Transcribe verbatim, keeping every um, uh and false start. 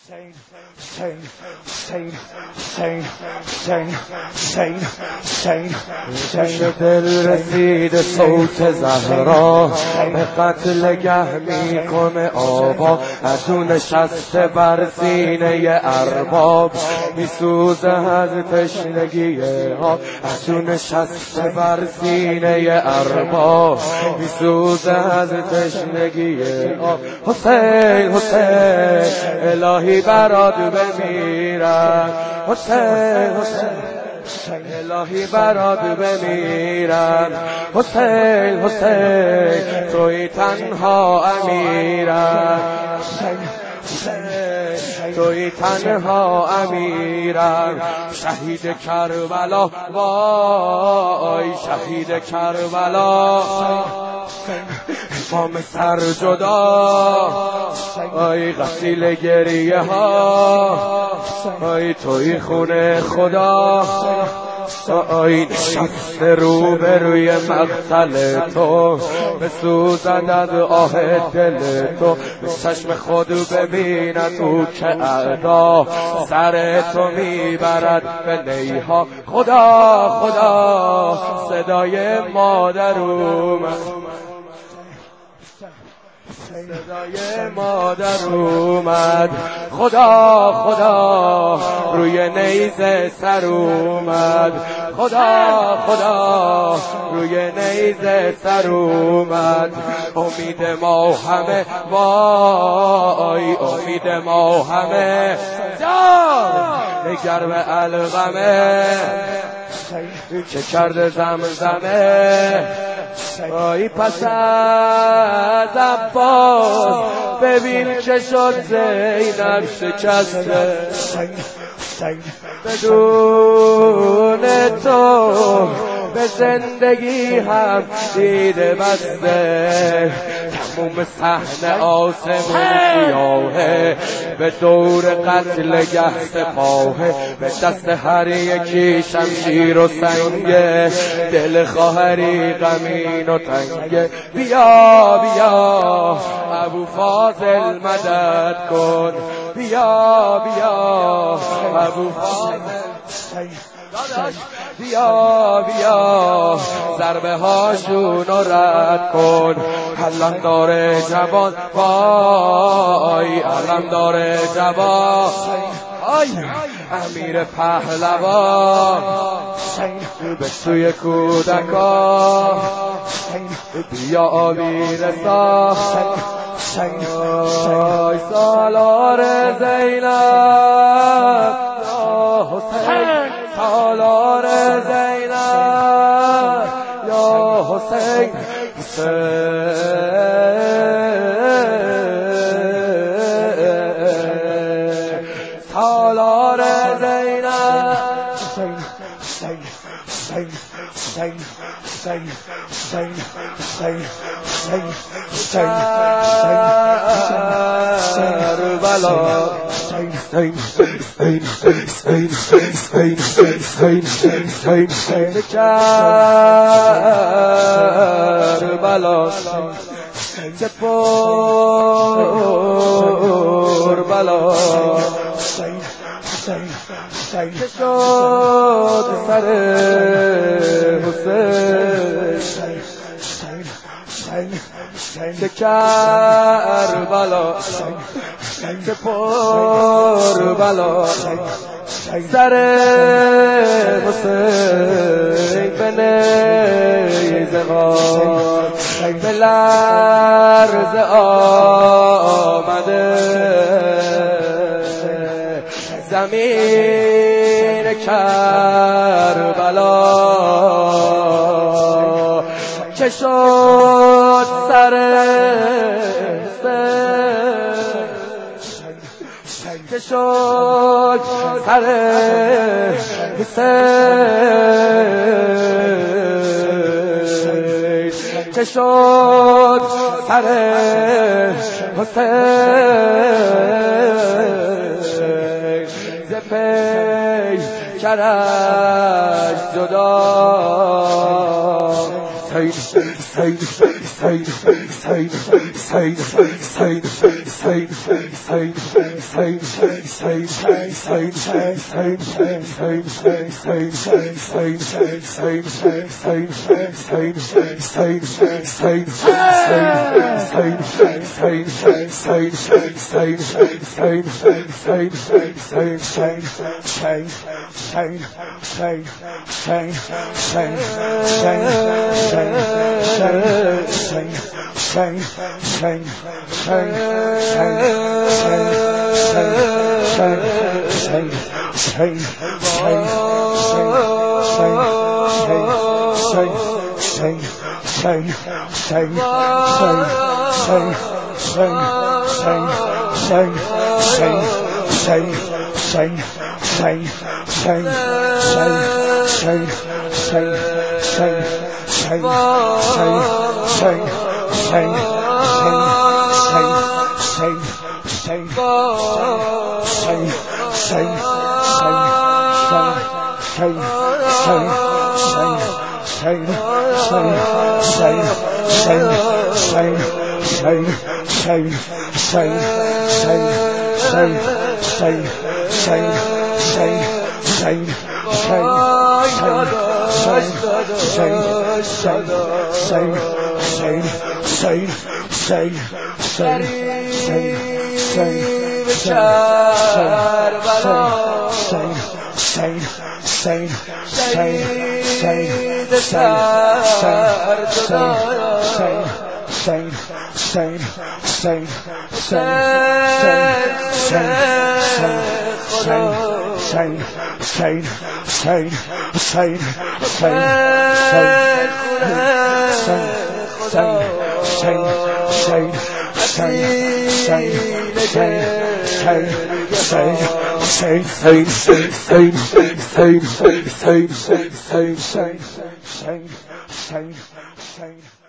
دل رسید صوت زهرا به قتل گه میکنه آبا اتو نشسته بر سینه ارباب میسوزه از تشنگی ها اتو نشسته بر سینه ارباب میسوزه از تشنگی ها حسین حسین الهی برات بمیرم حسین حسین الهی برات بمیرم حسین حسین توی تنها امیرم توی تنها امیرم شهید کربلا وای شهید کربلا امام سر جدا آی غسیل گریه ها آی توی خونه خدا آی نشسته رو به روی مقتل تو بسوزد از آه دل تو به چشم خود ببیند تو که اعدا سر تو میبرد به نیها خدا خدا صدای مادر اومد صدای مادر اومد خدا خدا روی نیزه سر اومد خدا خدا روی نیزه سر اومد امید ما همه وای امید ما همه نگر به الغمه چه کرده زمزمه آی پس از عباس ببین چه شد زینب شکسته بدون تو به زندگی هم دیده بسته تموم صحنه آسمون سیاهه به دور قتل گه سپاهه به دست هر یکی شمشیر و سنگه دل خواهری غمین و تنگه بیا بیا ابو فاضل مدد کن بیا بیا ابو فاضل بیا بیا ضربه هاشونو رد کن علم داره جوان وای علم داره جوان آی امیر پهلوان به سوی کودکان بیا آبی رسا آی سالار زینب حسین سالار زینب یا حسین سالار زینب کربلا کربلا سپور بلا که شد سر حسین که کربلا سپور بلا سر حسین به نیزه غار به لرز آمده زمین کربلا که شد سر که شد سر حسین که شد سر حسین ز پیکرش جدا Shane,